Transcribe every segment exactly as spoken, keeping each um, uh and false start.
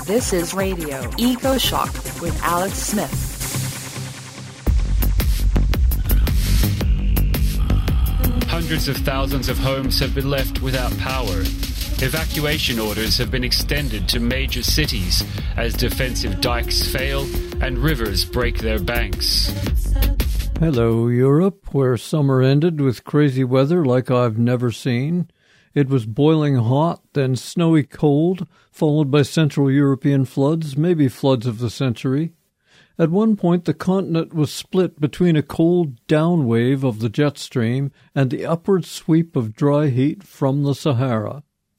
This is Radio Eco-Shock with Alex Smith. Hundreds of thousands of homes have been left without power. Evacuation orders have been extended to major cities as defensive dikes fail and rivers break their banks. Hello, Europe, where summer ended with crazy weather like I've never seen. It was boiling hot, then snowy cold, followed by Central European floods, maybe floods of the century. At one point, the continent was split between a cold down wave of the jet stream and the upward sweep of dry heat from the Sahara.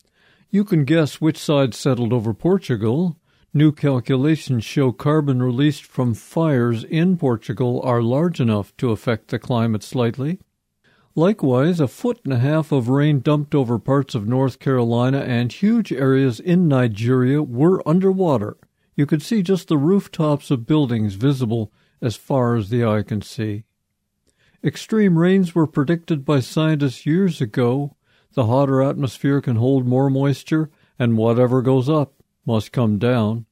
You can guess which side settled over Portugal. New calculations show carbon released from fires in Portugal are large enough to affect the climate slightly. Likewise, a foot and a half of rain dumped over parts of North Carolina and huge areas in Nigeria were underwater. You could see just the rooftops of buildings visible as far as the eye can see. Extreme rains were predicted by scientists years ago. The hotter atmosphere can hold more moisture, and whatever goes up must come down.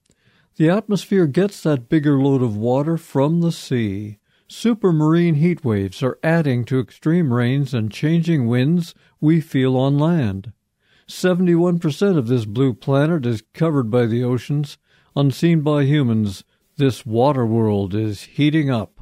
The atmosphere gets that bigger load of water from the sea. Supermarine heat waves are adding to extreme rains and changing winds we feel on land. seventy-one percent of this blue planet is covered by the oceans. Unseen by humans, this water world is heating up.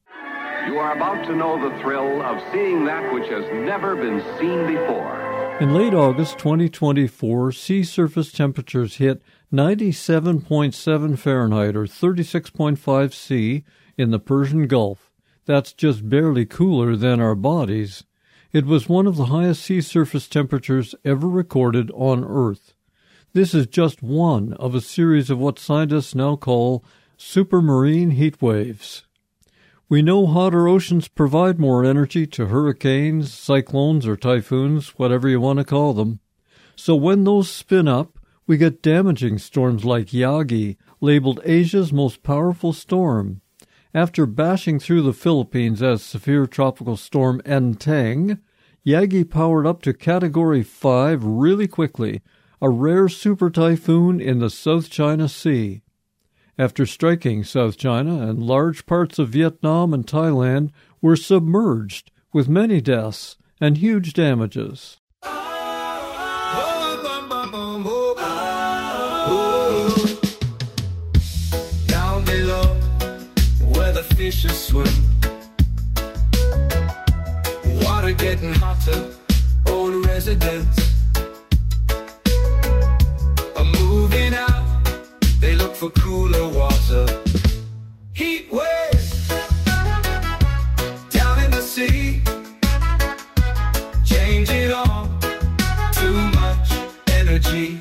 You are about to know the thrill of seeing that which has never been seen before. In late August twenty twenty-four, sea surface temperatures hit ninety-seven point seven Fahrenheit or thirty-six point five C in the Persian Gulf. That's just barely cooler than our bodies. It was one of the highest sea surface temperatures ever recorded on Earth. This is just one of a series of what scientists now call supermarine heat waves. We know hotter oceans provide more energy to hurricanes, cyclones, or typhoons, whatever you want to call them. So when those spin up, we get damaging storms like Yagi, labeled Asia's most powerful storm. After bashing through the Philippines as severe tropical storm Enteng, Yagi powered up to Category five really quickly, a rare super typhoon in the South China Sea. After striking South China, and large parts of Vietnam and Thailand were submerged, with many deaths and huge damages. Down below, where the fishes swim, water getting hotter, old residents moving out, they look for cooler water. Heat waves down in the sea, changing all, too much energy.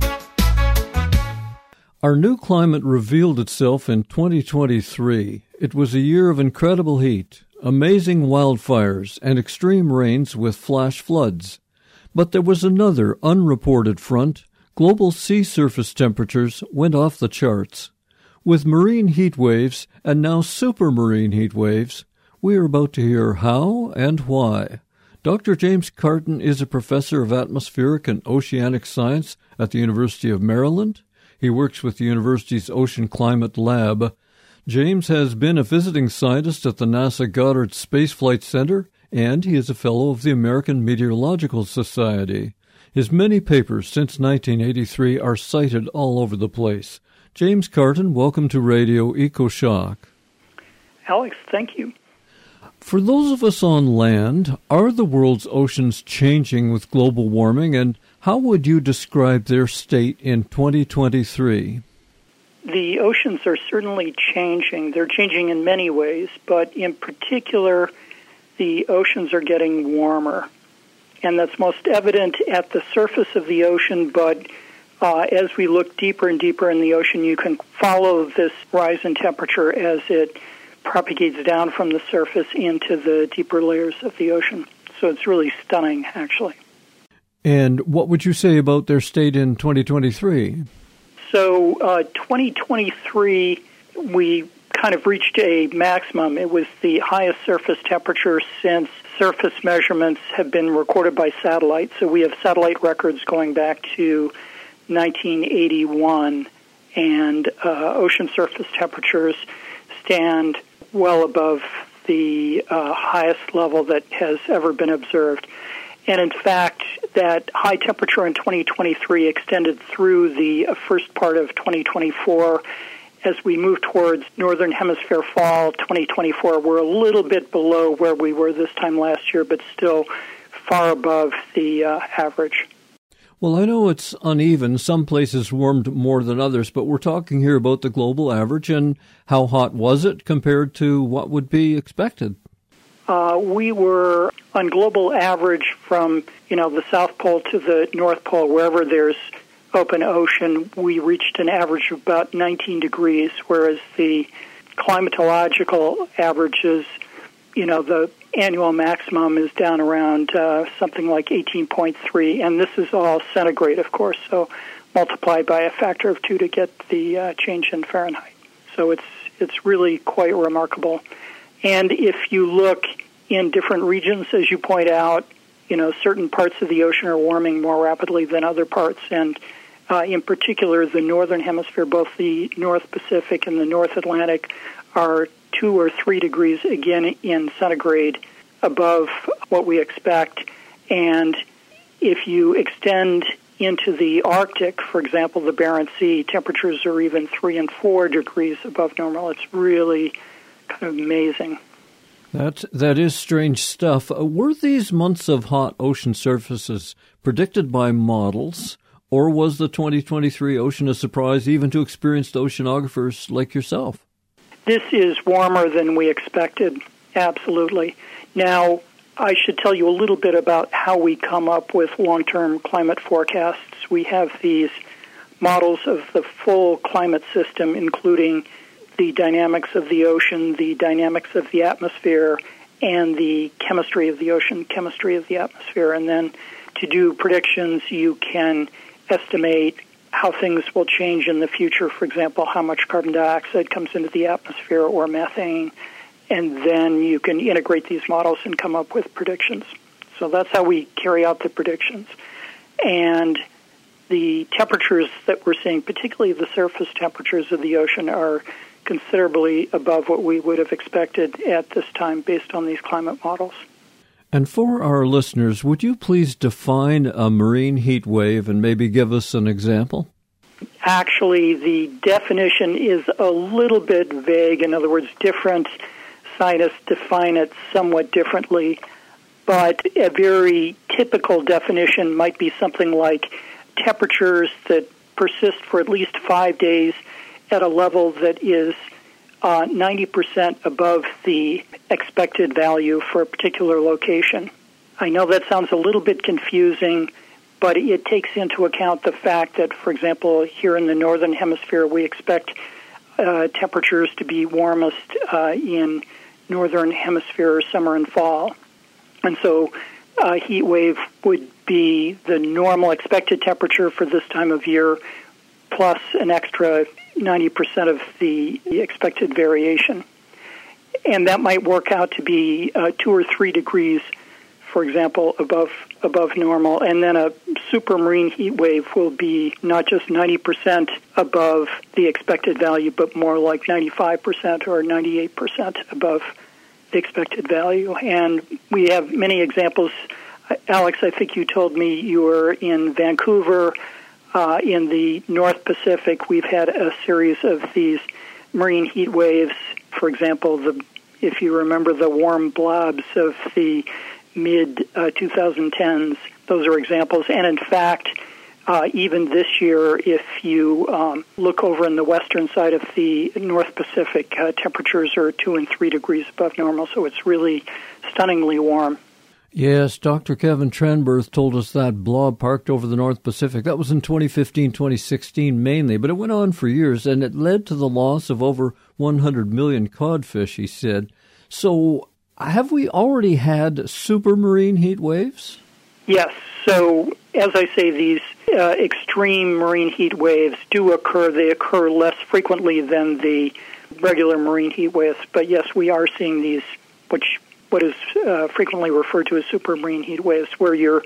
Our new climate revealed itself in twenty twenty-three. It was a year of incredible heat, amazing wildfires, and extreme rains with flash floods. But there was another unreported front. Global sea surface temperatures went off the charts. With marine heat waves and now supermarine heat waves, we are about to hear how and why. Doctor James Carton is a professor of atmospheric and oceanic science at the University of Maryland. He works with the university's Ocean Climate Lab. James has been a visiting scientist at the NASA Goddard Space Flight Center, and he is a fellow of the American Meteorological Society. His many papers since nineteen eighty-three are cited all over the place. James Carton, welcome to Radio Eco-Shock. Alex, thank you. For those of us on land, are the world's oceans changing with global warming, and how would you describe their state in twenty twenty-three? The oceans are certainly changing. They're changing in many ways, but in particular, the oceans are getting warmer. And that's most evident at the surface of the ocean, but uh, as we look deeper and deeper in the ocean, you can follow this rise in temperature as it propagates down from the surface into the deeper layers of the ocean. So it's really stunning, actually. And what would you say about their state in twenty twenty-three? So uh, twenty twenty-three, we kind of reached a maximum. It was the highest surface temperature since surface measurements have been recorded by satellite. So we have satellite records going back to nineteen eighty-one, and uh, ocean surface temperatures stand well above the uh, highest level that has ever been observed. And in fact, that high temperature in twenty twenty-three extended through the first part of twenty twenty-four. As we move towards Northern Hemisphere fall twenty twenty-four, we're a little bit below where we were this time last year, but still far above the uh, average. Well, I know it's uneven. Some places warmed more than others, but we're talking here about the global average. And how hot was it compared to what would be expected? Uh, we were on global average from, you know, the South Pole to the North Pole, wherever there's open ocean, we reached an average of about nineteen degrees, whereas the climatological averages, you know, the annual maximum is down around uh, something like eighteen point three, and this is all centigrade, of course, so multiplied by a factor of two to get the uh, change in Fahrenheit. So it's it's really quite remarkable. And if you look in different regions, as you point out, you know, certain parts of the ocean are warming more rapidly than other parts, and uh, in particular, the northern hemisphere, both the North Pacific and the North Atlantic, are two or three degrees, again, in centigrade above what we expect. And if you extend into the Arctic, for example, the Barents Sea, temperatures are even three and four degrees above normal. It's really kind of amazing. That, that is strange stuff. Uh, were these months of hot ocean surfaces predicted by models, or was the twenty twenty-three ocean a surprise even to experienced oceanographers like yourself? This is warmer than we expected, absolutely. Now, I should tell you a little bit about how we come up with long-term climate forecasts. We have these models of the full climate system, including the dynamics of the ocean, the dynamics of the atmosphere, and the chemistry of the ocean, chemistry of the atmosphere. And then to do predictions, you can estimate how things will change in the future. For example, how much carbon dioxide comes into the atmosphere or methane. And then you can integrate these models and come up with predictions. So that's how we carry out the predictions. And the temperatures that we're seeing, particularly the surface temperatures of the ocean, are considerably above what we would have expected at this time based on these climate models. And for our listeners, would you please define a marine heat wave and maybe give us an example? Actually, the definition is a little bit vague. In other words, different scientists define it somewhat differently. But a very typical definition might be something like temperatures that persist for at least five days at a level that is uh, ninety percent above the expected value for a particular location. I know that sounds a little bit confusing, but it takes into account the fact that, for example, here in the northern hemisphere, we expect uh, temperatures to be warmest uh, in northern hemisphere summer and fall. And so a heat wave would be the normal expected temperature for this time of year plus an extra ninety percent of the expected variation. And that might work out to be uh, two or three degrees, for example, above above normal. And then a supermarine heat wave will be not just ninety percent above the expected value, but more like ninety-five percent or ninety-eight percent above the expected value. And we have many examples. Alex, I think you told me you were in Vancouver. Uh, in the North Pacific, we've had a series of these marine heat waves. For example, the if you remember the warm blobs of the mid uh, twenty tens, those are examples. And in fact, uh, even this year, if you um, look over in the western side of the North Pacific, uh, temperatures are two and three degrees above normal, so it's really stunningly warm. Yes, Doctor Kevin Trenberth told us that blob parked over the North Pacific. That was in twenty fifteen, twenty sixteen mainly, but it went on for years, and it led to the loss of over one hundred million codfish, he said. So have we already had supermarine heat waves? Yes. So, as I say, these uh, extreme marine heat waves do occur. They occur less frequently than the regular marine heat waves, but yes, we are seeing these, which what is uh, frequently referred to as supermarine heat waves, where you're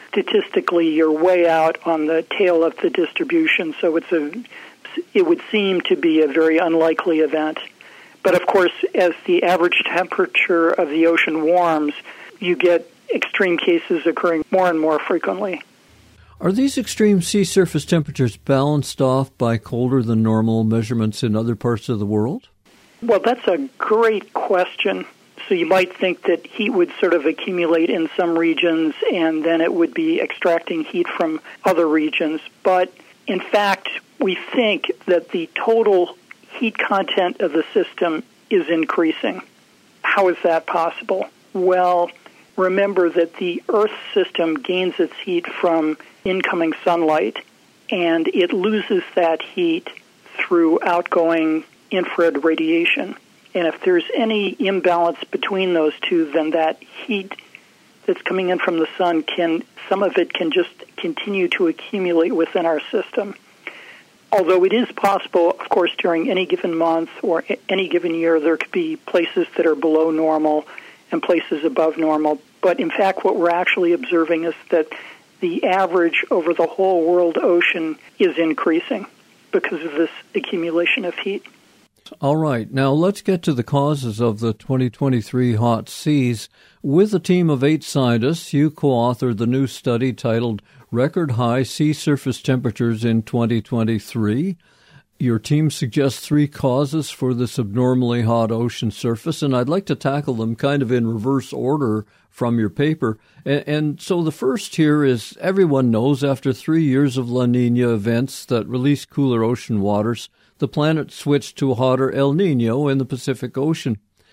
statistically you're way out on the tail of the distribution, so it's a it would seem to be a very unlikely event. But of course, as the average temperature of the ocean warms, you get extreme cases occurring more and more frequently. Are these extreme sea surface temperatures balanced off by colder than normal measurements in other parts of the world? Well, that's a great question. So you might think that heat would sort of accumulate in some regions and then it would be extracting heat from other regions. But in fact, we think that the total heat content of the system is increasing. How is that possible? Well, remember that the Earth system gains its heat from incoming sunlight, and it loses that heat through outgoing infrared radiation. And if there's any imbalance between those two, then that heat that's coming in from the sun can, some of it can just continue to accumulate within our system. Although it is possible, of course, during any given month or any given year, there could be places that are below normal and places above normal. But in fact, what we're actually observing is that the average over the whole world ocean is increasing because of this accumulation of heat. All right. Now let's get to the causes of the twenty twenty-three hot seas. With a team of eight scientists, you co-authored the new study titled Record High Sea Surface Temperatures in twenty twenty-three. Your team suggests three causes for this abnormally hot ocean surface, and I'd like to tackle them kind of in reverse order from your paper. And, and so the first here is, everyone knows after three years of La Nina events that release cooler ocean waters, the planet switched to a hotter El Nino in the Pacific Ocean.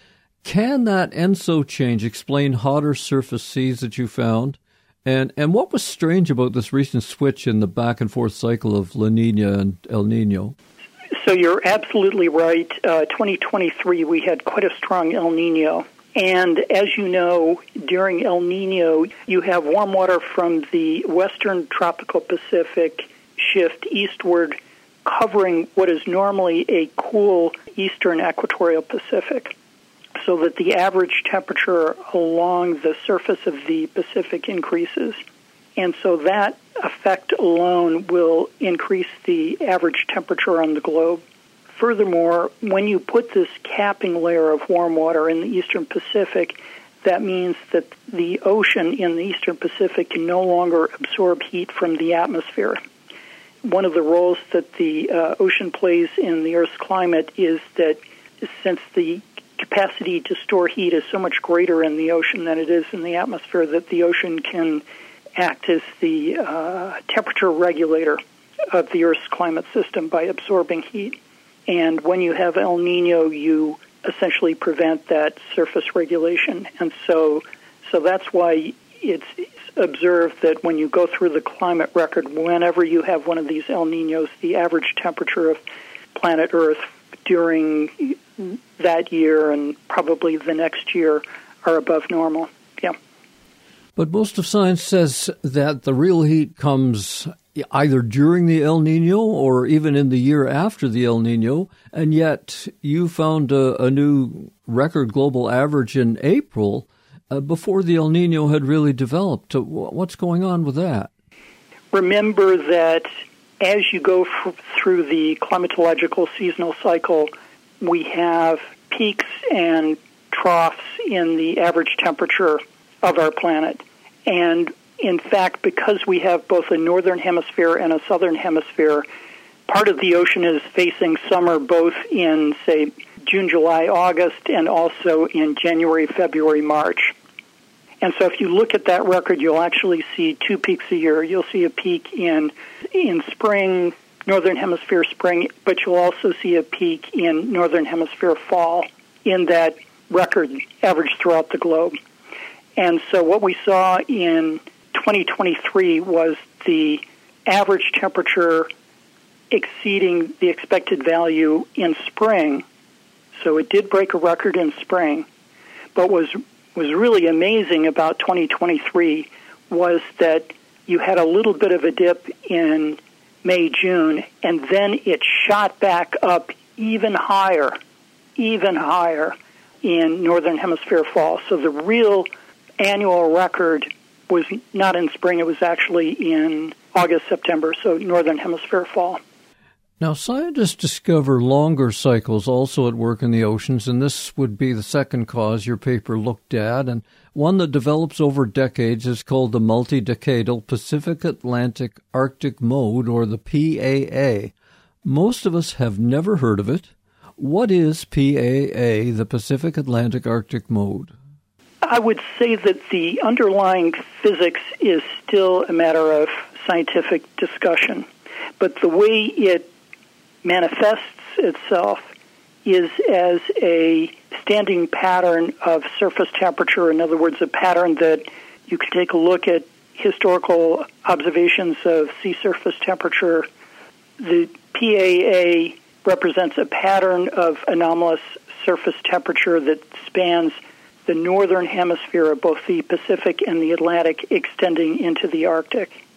Can that ENSO change explain hotter surface seas that you found? And and what was strange about this recent switch in the back-and-forth cycle of La Nina and El Nino? So you're absolutely right. Uh, twenty twenty-three, we had quite a strong El Nino. And as you know, during El Nino, you have warm water from the western tropical Pacific shift eastward, covering what is normally a cool eastern equatorial Pacific, so that the average temperature along the surface of the Pacific increases. And so that effect alone will increase the average temperature on the globe. Furthermore, when you put this capping layer of warm water in the eastern Pacific, that means that the ocean in the eastern Pacific can no longer absorb heat from the atmosphere. One of the roles that the uh, ocean plays in the Earth's climate is that since the capacity to store heat is so much greater in the ocean than it is in the atmosphere, that the ocean can act as the uh, temperature regulator of the Earth's climate system by absorbing heat. And when you have El Nino, you essentially prevent that surface regulation. And so, so that's why it's observed that when you go through the climate record, whenever you have one of these El Ninos, the average temperature of planet Earth during that year and probably the next year are above normal. Yeah. But most of science says that the real heat comes either during the El Nino or even in the year after the El Nino, and yet you found a, a new record global average in April uh, before the El Nino had really developed. What's going on with that? Remember that as you go f- through the climatological seasonal cycle, we have peaks and troughs in the average temperature of our planet. And in fact, because we have both a northern hemisphere and a southern hemisphere, part of the ocean is facing summer both in, say, June, July, August, and also in January, February, March. And so if you look at that record, you'll actually see two peaks a year. You'll see a peak in in spring, northern hemisphere spring, but you'll also see a peak in northern hemisphere fall in that record average throughout the globe. And so what we saw in twenty twenty-three was the average temperature exceeding the expected value in spring. So it did break a record in spring. But was was really amazing about twenty twenty-three was that you had a little bit of a dip in May, June, and then it shot back up even higher, even higher in northern hemisphere fall. So the real annual record was not in spring, it was actually in August, September, so northern hemisphere fall. Now, scientists discover longer cycles also at work in the oceans, and this would be the second cause your paper looked at, and one that develops over decades is called the multi-decadal Pacific Atlantic Arctic Mode, or the P A A. Most of us have never heard of it. What is P A A, the Pacific Atlantic Arctic Mode? I would say that the underlying physics is still a matter of scientific discussion, but the way it manifests itself is as a standing pattern of surface temperature. In other words, a pattern that you can take a look at historical observations of sea surface temperature. The P A A represents a pattern of anomalous surface temperature that spans the northern hemisphere of both the Pacific and the Atlantic, extending into the Arctic.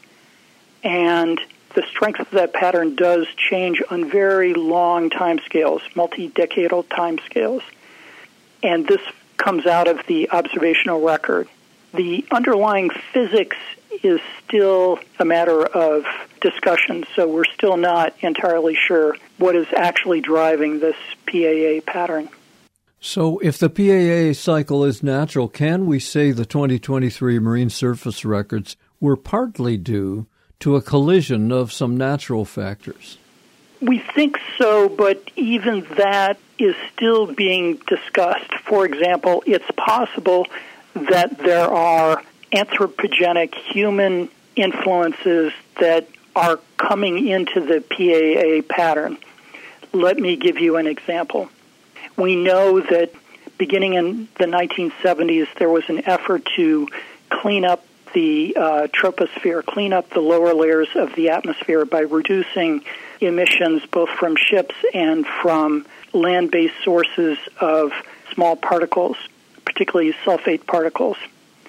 And the strength of that pattern does change on very long timescales, multi-decadal timescales. And this comes out of the observational record. The underlying physics is still a matter of discussion, so we're still not entirely sure what is actually driving this P A A pattern. So if the P A A cycle is natural, can we say the twenty twenty-three marine surface records were partly due to a collision of some natural factors? We think so, but even that is still being discussed. For example, it's possible that there are anthropogenic human influences that are coming into the P A A pattern. Let me give you an example. We know that beginning in the nineteen seventies, there was an effort to clean up the uh, troposphere, clean up the lower layers of the atmosphere by reducing emissions both from ships and from land-based sources of small particles, particularly sulfate particles.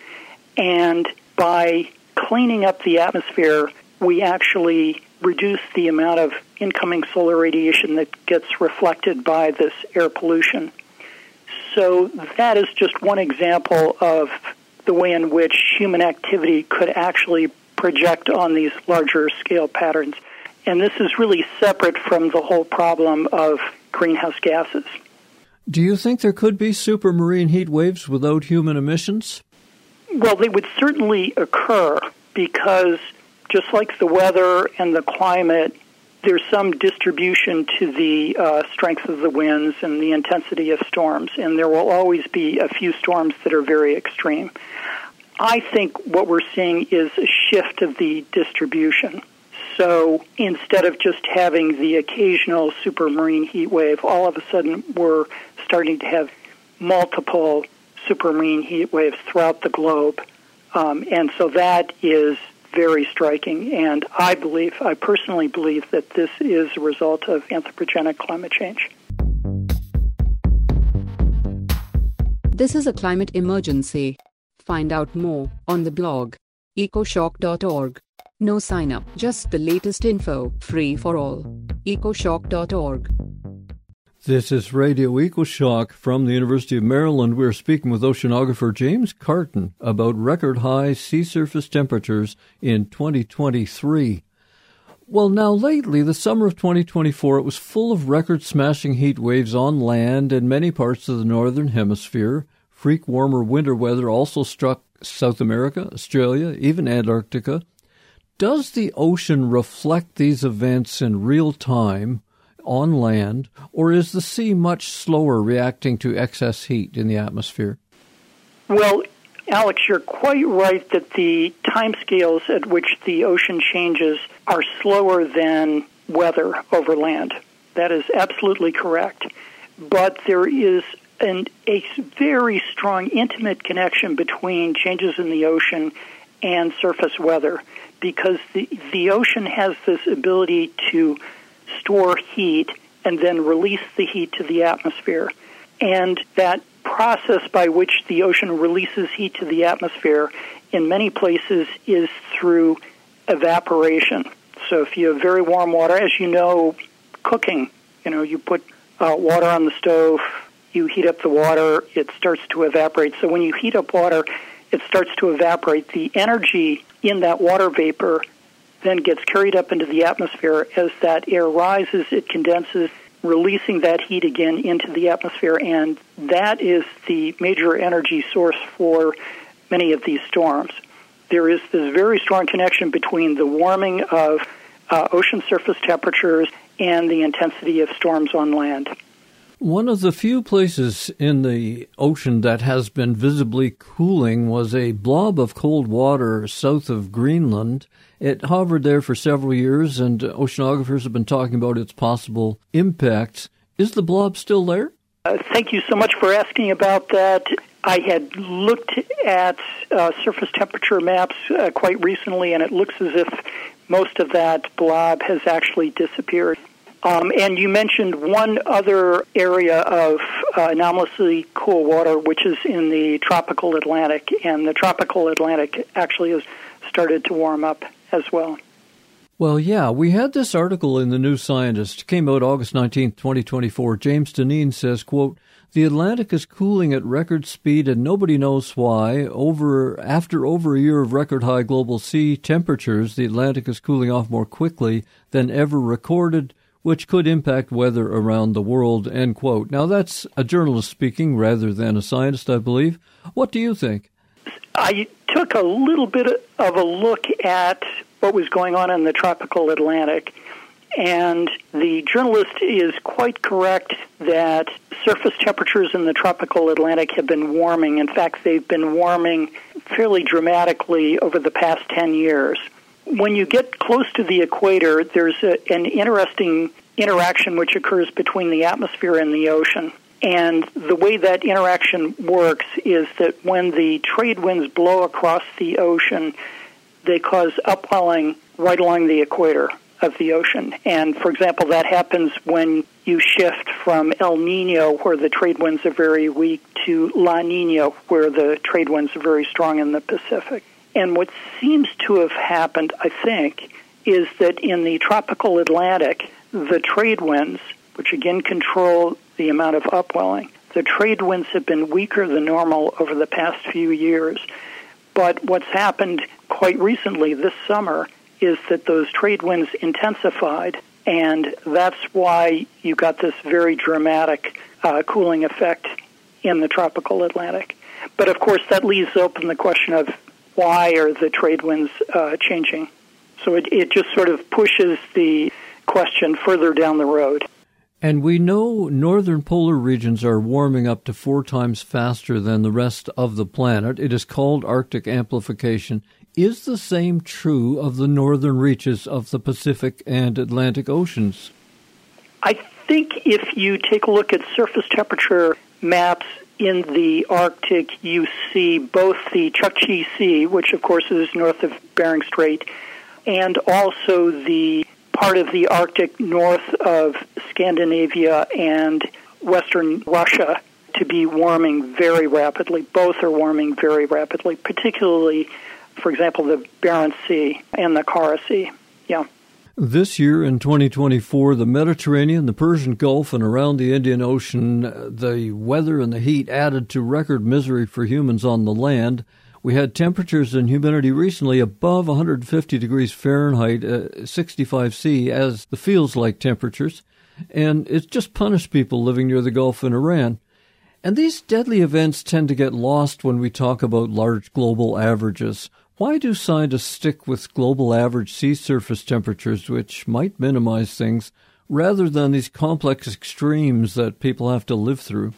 And by cleaning up the atmosphere, we actually reduce the amount of incoming solar radiation that gets reflected by this air pollution. So that is just one example of the way in which human activity could actually project on these larger scale patterns. And this is really separate from the whole problem of greenhouse gases. Do you think there could be supermarine heat waves without human emissions? Well, they would certainly occur because just like the weather and the climate, there's some distribution to the uh, strength of the winds and the intensity of storms, and there will always be a few storms that are very extreme. I think what we're seeing is a shift of the distribution. So instead of just having the occasional supermarine heat wave, all of a sudden we're starting to have multiple supermarine heat waves throughout the globe. Um, and so that is very striking, and I believe, I personally believe that this is a result of anthropogenic climate change. This is a climate emergency. Find out more on the blog ecoshock dot org. No sign up, just the latest info, free for all. ecoshock dot org. This is Radio EcoShock from the University of Maryland. We're speaking with oceanographer James Carton about record-high sea surface temperatures in twenty twenty-three. Well, now lately, the summer of twenty twenty-four, it was full of record-smashing heat waves on land in many parts of the northern hemisphere. Freak warmer winter weather also struck South America, Australia, even Antarctica. Does the ocean reflect these events in real time on land, or is the sea much slower reacting to excess heat in the atmosphere? Well, Alex, you're quite right that the timescales at which the ocean changes are slower than weather over land. That is absolutely correct. But there is an, a very strong, intimate connection between changes in the ocean and surface weather, because the, the ocean has this ability to store heat and then release the heat to the atmosphere. And that process by which the ocean releases heat to the atmosphere in many places is through evaporation. So if you have very warm water, as you know, cooking, you know, you put uh, water on the stove, you heat up the water, it starts to evaporate. So when you heat up water, it starts to evaporate. The energy in that water vapor then gets carried up into the atmosphere. As that air rises, it condenses, releasing that heat again into the atmosphere, and that is the major energy source for many of these storms. There is this very strong connection between the warming of uh, ocean surface temperatures and the intensity of storms on land. One of the few places in the ocean that has been visibly cooling was a blob of cold water south of Greenland. It hovered there for several years, and oceanographers have been talking about its possible impacts. Is the blob still there? Uh, thank you so much for asking about that. I had looked at uh, surface temperature maps uh, quite recently, and it looks as if most of that blob has actually disappeared. Um, and you mentioned one other area of uh, anomalously cool water, which is in the tropical Atlantic, and the tropical Atlantic actually has started to warm up as well. Well, yeah, we had this article in the New Scientist. It came out August nineteenth, twenty twenty-four. James Deneen says, quote, "The Atlantic is cooling at record speed and nobody knows why. Over After over a year of record-high global sea temperatures, the Atlantic is cooling off more quickly than ever recorded, which could impact weather around the world," end quote. Now, that's a journalist speaking rather than a scientist, I believe. What do you think? I took a little bit of a look at what was going on in the tropical Atlantic, and the journalist is quite correct that surface temperatures in the tropical Atlantic have been warming. In fact, they've been warming fairly dramatically over the past ten years. When you get close to the equator, there's a, an interesting interaction which occurs between the atmosphere and the ocean. And the way that interaction works is that when the trade winds blow across the ocean, they cause upwelling right along the equator of the ocean. And, for example, that happens when you shift from El Nino, where the trade winds are very weak, to La Nina, where the trade winds are very strong in the Pacific. And what seems to have happened, I think, is that in the tropical Atlantic, the trade winds, which again control the amount of upwelling, the trade winds have been weaker than normal over the past few years. But what's happened quite recently this summer is that those trade winds intensified, and that's why you got this very dramatic uh, cooling effect in the tropical Atlantic. But, of course, that leaves open the question of why are the trade winds uh, changing? So it, it just sort of pushes the question further down the road. And we know northern polar regions are warming up to four times faster than the rest of the planet. It is called Arctic amplification. Is the same true of the northern reaches of the Pacific and Atlantic Oceans? I think if you take a look at surface temperature maps in the Arctic, you see both the Chukchi Sea, which of course is north of Bering Strait, and also the part of the Arctic north of Scandinavia and western Russia to be warming very rapidly. Both are warming very rapidly, particularly, for example, the Barents Sea and the Kara Sea. Yeah. This year in twenty twenty-four, the Mediterranean, the Persian Gulf, and around the Indian Ocean, the weather and the heat added to record misery for humans on the land. We had temperatures and humidity recently above one hundred fifty degrees Fahrenheit, uh, sixty-five C, as the feels-like temperatures, and it's just punished people living near the Gulf in Iran. And these deadly events tend to get lost when we talk about large global averages. Why do scientists stick with global average sea surface temperatures, which might minimize things, rather than these complex extremes that people have to live through?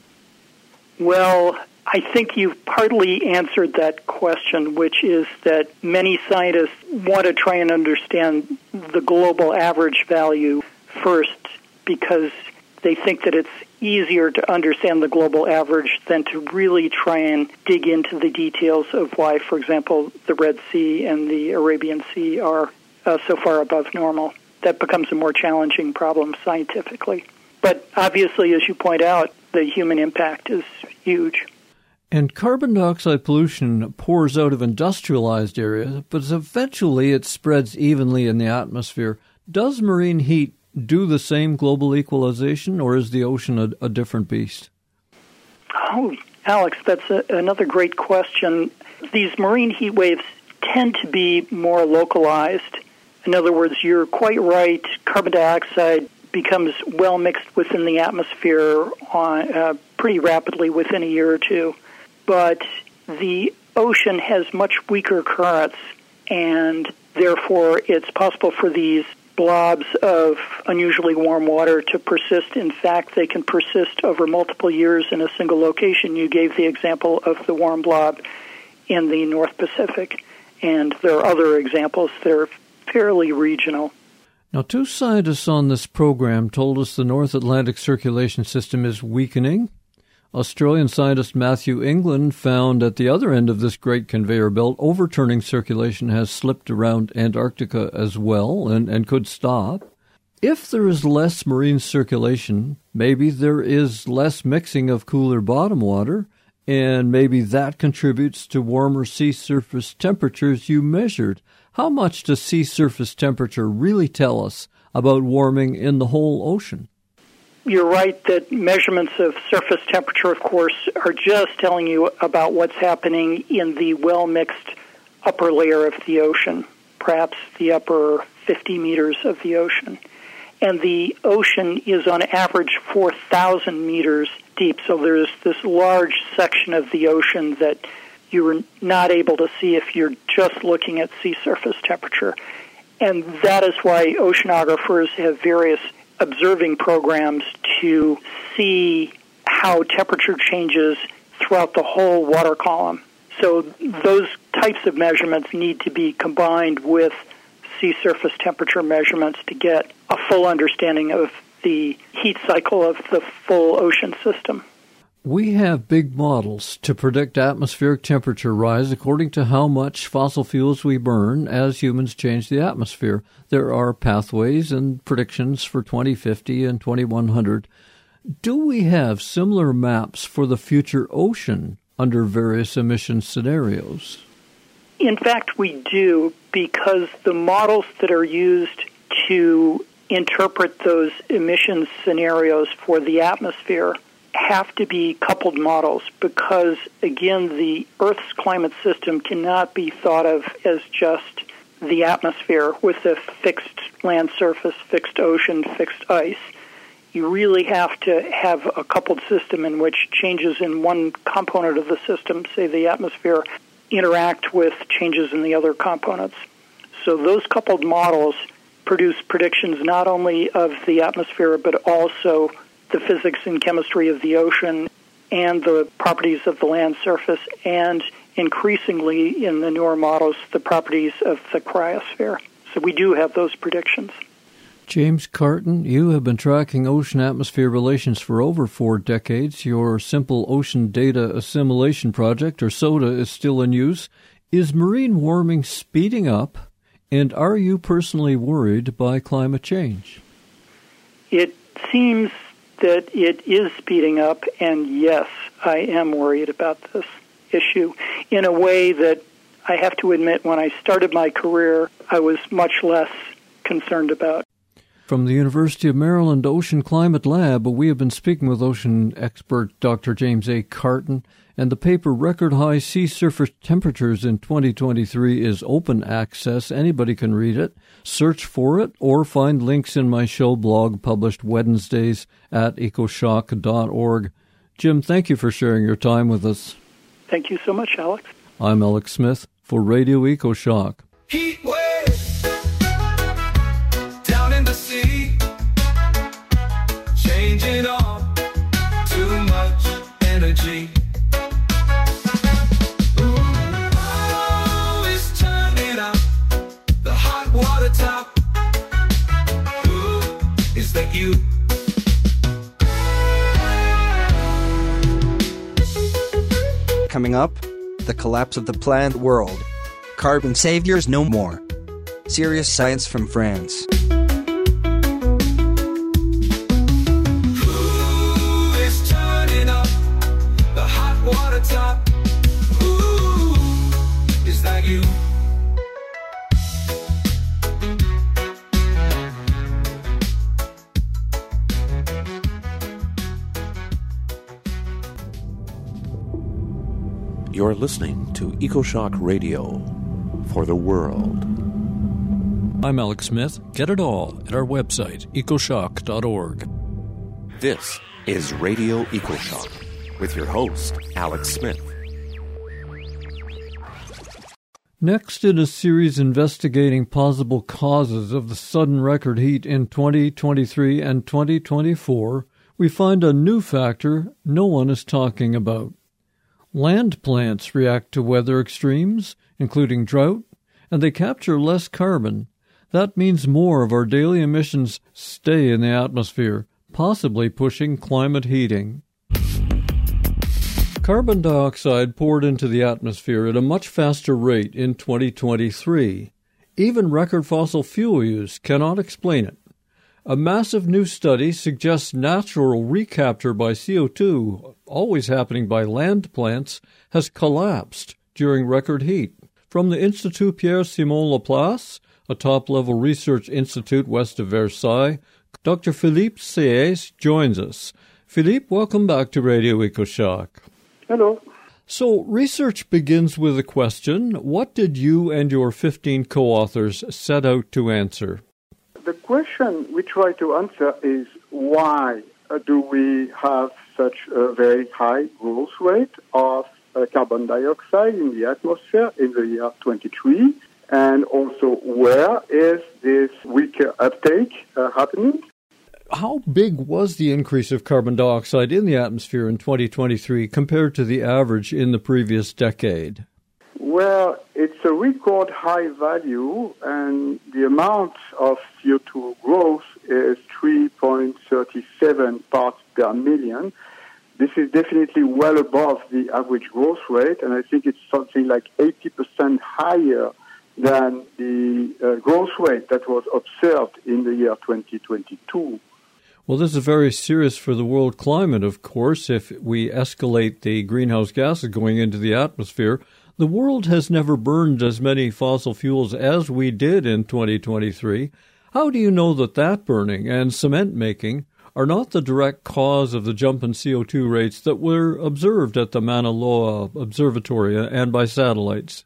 Well, I think you've partly answered that question, which is that many scientists want to try and understand the global average value first because they think that it's easier to understand the global average than to really try and dig into the details of why, for example, the Red Sea and the Arabian Sea are uh, so far above normal. That becomes a more challenging problem scientifically. But obviously, as you point out, the human impact is huge. And carbon dioxide pollution pours out of industrialized areas, but eventually it spreads evenly in the atmosphere. Does marine heat do the same global equalization, or is the ocean a, a different beast? Oh, Alex, that's a, another great question. These marine heat waves tend to be more localized. In other words, you're quite right. Carbon dioxide becomes well mixed within the atmosphere on, uh, pretty rapidly within a year or two. But the ocean has much weaker currents, and therefore it's possible for these blobs of unusually warm water to persist. In fact, they can persist over multiple years in a single location. You gave the example of the warm blob in the North Pacific, and there are other examples that are fairly regional. Now, two scientists on this program told us the North Atlantic circulation system is weakening. Australian scientist Matthew England found at the other end of this great conveyor belt, overturning circulation has slipped around Antarctica as well and, and could stop. If there is less marine circulation, maybe there is less mixing of cooler bottom water, and maybe that contributes to warmer sea surface temperatures you measured. How much does sea surface temperature really tell us about warming in the whole ocean? You're right that measurements of surface temperature, of course, are just telling you about what's happening in the well-mixed upper layer of the ocean, perhaps the upper fifty meters of the ocean. And the ocean is on average four thousand meters deep, so there's this large section of the ocean that you're not able to see if you're just looking at sea surface temperature. And that is why oceanographers have various observing programs to see how temperature changes throughout the whole water column. So those types of measurements need to be combined with sea surface temperature measurements to get a full understanding of the heat cycle of the full ocean system. We have big models to predict atmospheric temperature rise according to how much fossil fuels we burn as humans change the atmosphere. There are pathways and predictions for twenty fifty and twenty-one hundred. Do we have similar maps for the future ocean under various emission scenarios? In fact, we do, because the models that are used to interpret those emissions scenarios for the atmosphere have to be coupled models because, again, the Earth's climate system cannot be thought of as just the atmosphere with a fixed land surface, fixed ocean, fixed ice. You really have to have a coupled system in which changes in one component of the system, say the atmosphere, interact with changes in the other components. So those coupled models produce predictions not only of the atmosphere but also the physics and chemistry of the ocean and the properties of the land surface, and increasingly in the newer models, the properties of the cryosphere. So we do have those predictions. James Carton, you have been tracking ocean-atmosphere relations for over four decades. Your Simple Ocean Data Assimilation Project, or SODA, is still in use. Is marine warming speeding up, and are you personally worried by climate change? It seems that it is speeding up, and yes, I am worried about this issue in a way that I have to admit when I started my career, I was much less concerned about. From the University of Maryland Ocean Climate Lab, we have been speaking with ocean expert Doctor James A. Carton, and the paper Record High Sea Surface Temperatures in twenty twenty-three is open access. Anybody can read it. Search for it or find links in my show blog published Wednesdays at ecoshock dot org. Jim, thank you for sharing your time with us. Thank you so much, Alex. I'm Alex Smith for Radio EcoShock. Heat wave down in the sea, changing on too much energy. Oh, it's turning up the hot water top. Ooh, is that you? Coming up, the collapse of the planned world. Carbon saviors no more. Serious science from France. Ooh, it's turning up the hot water top. Ooh, is that you? You're listening to EcoShock Radio for the world. I'm Alex Smith. Get it all at our website, ecoshock dot org. This is Radio EcoShock with your host, Alex Smith. Next in a series investigating possible causes of the sudden record heat in twenty twenty-three and twenty twenty-four, we find a new factor no one is talking about. Land plants react to weather extremes, including drought, and they capture less carbon. That means more of our daily emissions stay in the atmosphere, possibly pushing climate heating. Carbon dioxide poured into the atmosphere at a much faster rate in twenty twenty-three. Even record fossil fuel use cannot explain it. A massive new study suggests natural recapture by C O two, always happening by land plants, has collapsed during record heat. From the Institut Pierre-Simon Laplace, a top-level research institute west of Versailles, Doctor Philippe Sieyès joins us. Philippe, welcome back to Radio EcoShock. Hello. So, research begins with a question. What did you and your fifteen co-authors set out to answer? The question we try to answer is why do we have such a very high growth rate of uh, carbon dioxide in the atmosphere in the year twenty-three, and also where is this weaker uptake uh, happening? How big was the increase of carbon dioxide in the atmosphere in twenty twenty-three compared to the average in the previous decade? Well, it's a record high value, and the amount of C O two growth is three point three seven parts per million. This is definitely well above the average growth rate, and I think it's something like eighty percent higher than the uh, growth rate that was observed in the year twenty twenty-two. Well, this is very serious for the world climate, of course. If we escalate the greenhouse gases going into the atmosphere, the world has never burned as many fossil fuels as we did in twenty twenty-three. How do you know that that burning and cement making are not the direct cause of the jump in C O two rates that were observed at the Mauna Loa Observatory and by satellites?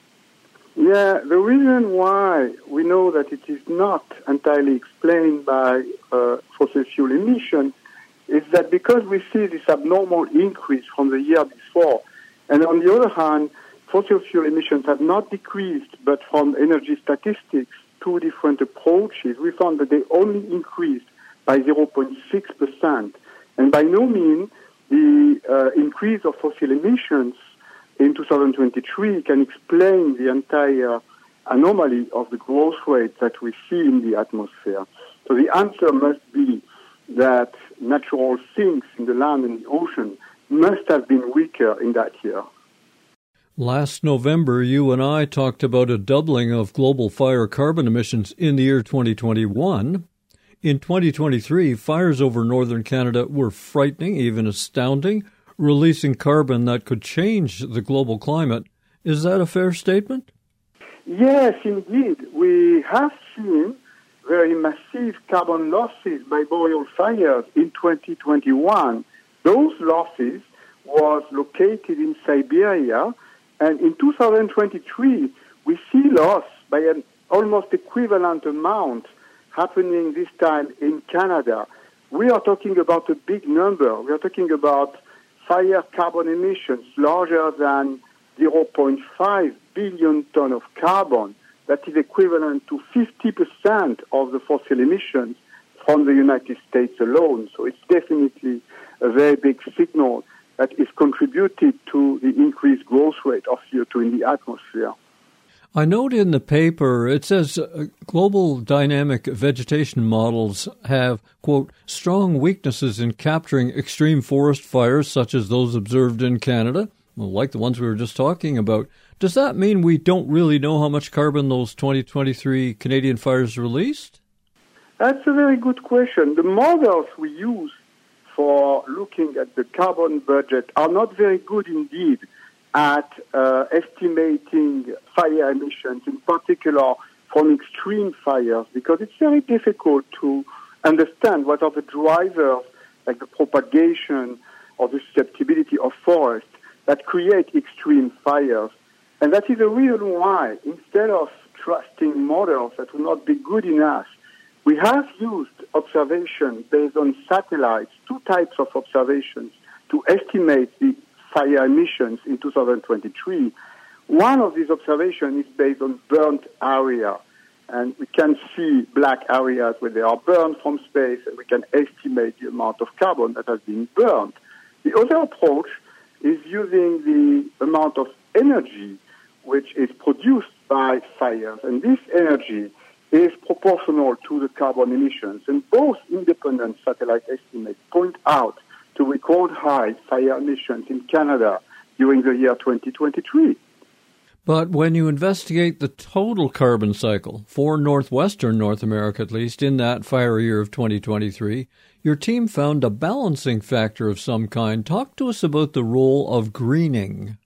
Yeah, the reason why we know that it is not entirely explained by uh, fossil fuel emissions is that because we see this abnormal increase from the year before, and on the other hand, fossil fuel emissions have not decreased, but from energy statistics, two different approaches, we found that they only increased by zero point six percent. And by no means the uh, increase of fossil emissions in two thousand twenty-three can explain the entire anomaly of the growth rate that we see in the atmosphere. So the answer must be that natural sinks in the land and the ocean must have been weaker in that year. Last November, you and I talked about a doubling of global fire carbon emissions in the year twenty twenty-one. In twenty twenty-three, fires over northern Canada were frightening, even astounding, releasing carbon that could change the global climate. Is that a fair statement? Yes, indeed. We have seen very massive carbon losses by boreal fires in twenty twenty-one. Those losses was located in Siberia, and in two thousand twenty-three, we see loss by an almost equivalent amount happening this time in Canada. We are talking about a big number. We are talking about fire carbon emissions larger than zero point five billion tons of carbon. That is equivalent to fifty percent of the fossil emissions from the United States alone. So it's definitely a very big signal that is contributed to the increased growth rate of C O two in the atmosphere. I note in the paper, it says uh, global dynamic vegetation models have, quote, strong weaknesses in capturing extreme forest fires such as those observed in Canada, well, like the ones we were just talking about. Does that mean we don't really know how much carbon those twenty twenty-three Canadian fires released? That's a very good question. The models we use for looking at the carbon budget are not very good indeed at uh, estimating fire emissions, in particular from extreme fires, because it's very difficult to understand what are the drivers, like the propagation or the susceptibility of forests, that create extreme fires. And that is the reason why, instead of trusting models that will not be good enough, we have used observation based on satellites, two types of observations, to estimate the fire emissions in two thousand twenty-three. One of these observations is based on burnt area, and we can see black areas where they are burned from space, and we can estimate the amount of carbon that has been burned. The other approach is using the amount of energy which is produced by fires, and this energy is proportional to the carbon emissions. And both independent satellite estimates point out to record high fire emissions in Canada during the year twenty twenty-three. But when you investigate the total carbon cycle for northwestern North America, at least in that fire year of twenty twenty-three, your team found a balancing factor of some kind. Talk to us about the role of greening.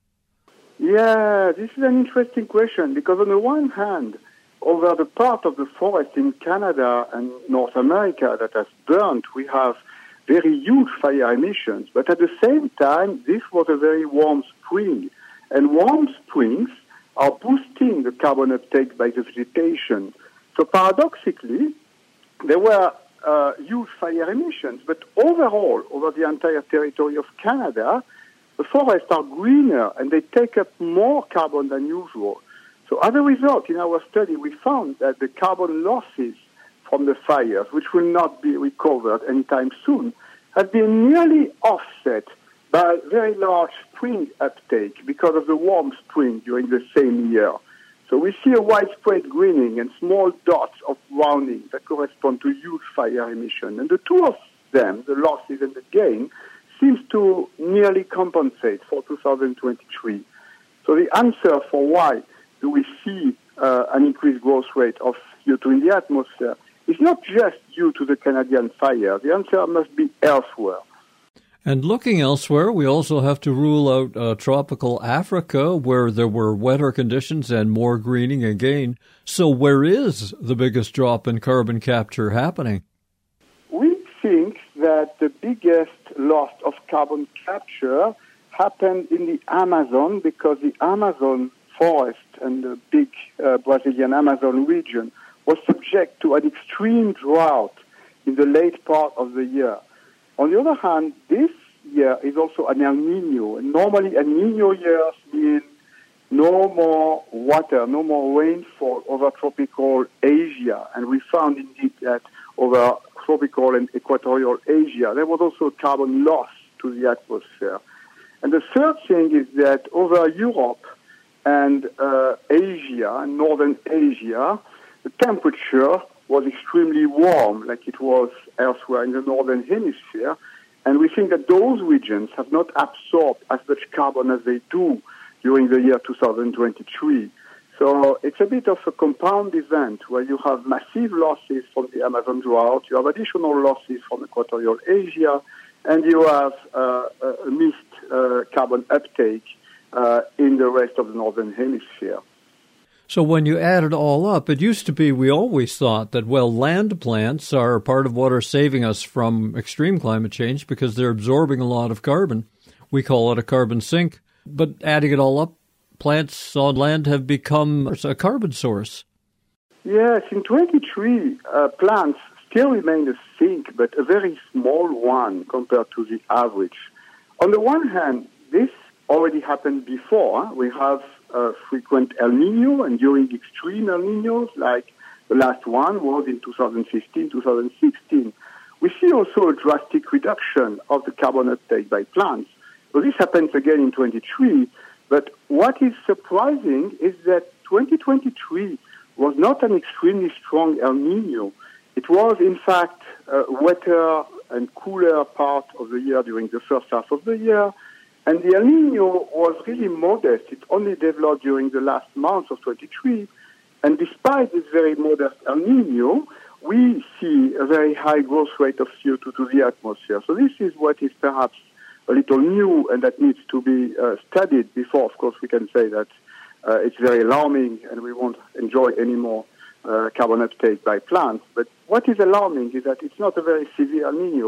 Yeah, this is an interesting question, because on the one hand, over the part of the forest in Canada and North America that has burnt, we have very huge fire emissions. But at the same time, this was a very warm spring. And warm springs are boosting the carbon uptake by the vegetation. So paradoxically, there were uh, huge fire emissions. But overall, over the entire territory of Canada, the forests are greener and they take up more carbon than usual. So as a result, in our study, we found that the carbon losses from the fires, which will not be recovered anytime soon, have been nearly offset by very large spring uptake because of the warm spring during the same year. So we see a widespread greening and small dots of browning that correspond to huge fire emission. And the two of them, the losses and the gain, seems to nearly compensate for two thousand twenty-three. So the answer for why do we see uh, an increased growth rate of C O two in the atmosphere is not just due to the Canadian fire. The answer must be elsewhere. And looking elsewhere, we also have to rule out uh, tropical Africa, where there were wetter conditions and more greening again. So where is the biggest drop in carbon capture happening? We think that the biggest loss of carbon capture happened in the Amazon, because the Amazon forest and the big uh, Brazilian Amazon region was subject to an extreme drought in the late part of the year. On the other hand, this year is also an El Nino, and normally El Nino years mean no more water, no more rainfall over tropical Asia, and we found indeed that over tropical and equatorial Asia, there was also carbon loss to the atmosphere. And the third thing is that over Europe and uh, Asia, northern Asia, the temperature was extremely warm, like it was elsewhere in the northern hemisphere, and we think that those regions have not absorbed as much carbon as they do during the year two thousand twenty-three. So it's a bit of a compound event where you have massive losses from the Amazon drought, you have additional losses from equatorial Asia, and you have uh, a missed uh, carbon uptake uh, in the rest of the northern hemisphere. So when you add it all up, it used to be we always thought that, well, land plants are part of what are saving us from extreme climate change because they're absorbing a lot of carbon. We call it a carbon sink. But adding it all up, plants on land have become a carbon source. Yes, in twenty-three, uh, plants still remain a sink, but a very small one compared to the average. On the one hand, this already happened before. We have uh, frequent El Nino, and during extreme El Ninos, like the last one was in two thousand fifteen, two thousand sixteen, we see also a drastic reduction of the carbon uptake by plants. So this happens again in twenty-three, but what is surprising is that twenty twenty-three was not an extremely strong El Nino. It was, in fact, a wetter and cooler part of the year during the first half of the year, and the El Nino was really modest. It only developed during the last months of twenty-three, and despite this very modest El Nino, we see a very high growth rate of C O two to the atmosphere. So this is what is perhaps a little new and that needs to be uh, studied before, of course, we can say that uh, it's very alarming and we won't enjoy any more uh, carbon uptake by plants. But what is alarming is that it's not a very severe El Nino,